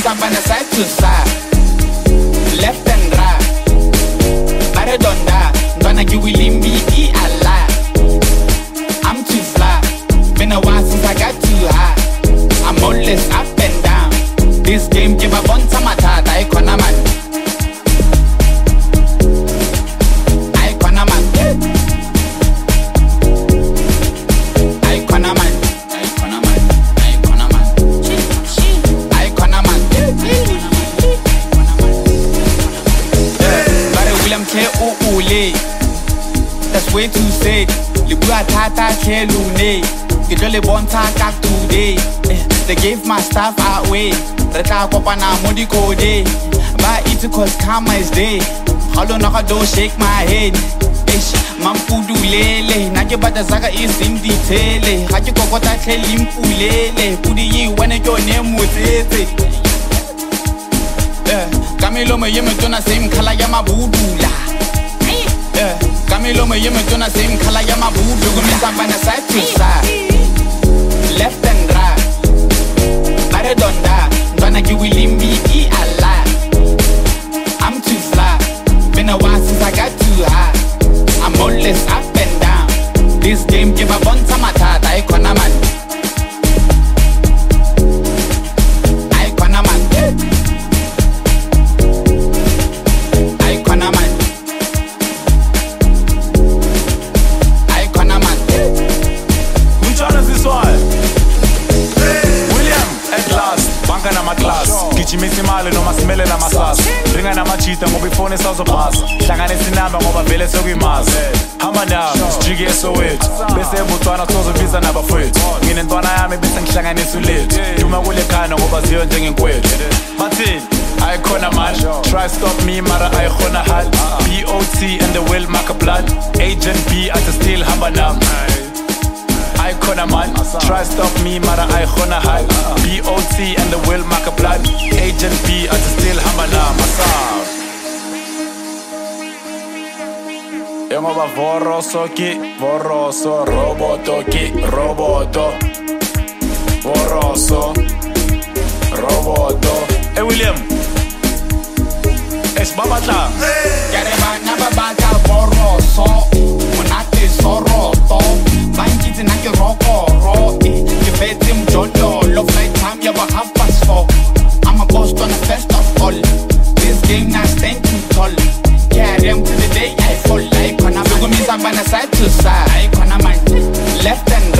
Sabana side to side, left and right. Baradonda, gonna give Limbi Allah. I'm too fly, been a while since I got too high. I'm always up and down. This game give a bunch of matata, I can't man. That's way too sad. Libua tata kelune. Get jolly bonta kak today. They gave my stuff away. Reta kopana modi kode. Ba it cause karma is day. Halo naka do shake my head. Ish, mampudu lele. Nake bata zaga is in detail. Haki kokota kelim pulele. Pudi yi wane your name with it. Camilo me yeme tona same kala yama budula. Camilo me yeme tona same kala yama budu. Go me sabana side to side, left and right. Baradonda, gonna give Limbi Allah. I'm too fly, been a while since I got too high. I'm always up and down. This game give a bunch of matata, I can't man. Gijimisa imali noma simele namasasa. Ringa namachita ngoba ifone sawuzopasa. Hlanganisa inamba ngoba vele sokuyimazi. Hamba nawe sijike eSoweto bese eBotswana sozobiza nabafowethu. Ngine ntwana yami bese ngihlanganisa ulethu. Duma kule khana ngoba ziyo njengenkwethu. Bathini ayikhona manje. Try stop me mara ayikhona hal. BOT and the will mark a blood. Agent B at the still hamba nami. Icona man, try stop me, mara icona high. BOT and the will mark a blood. Agent B at the still hamana masam. Yomoba voroso ki, voroso, roboto ki, roboto. Voroso, roboto. Hey William, es babata. Yareba nababata voroso, monate soroto. Banjiti na ke roko ro, ke fete mjolo. Love like time, you have 4:30. I'm a boss on the best of all. This game not stand too tall. Carry him to the day I fall. I can't man. Go me sabana side to side. I can't man. Left and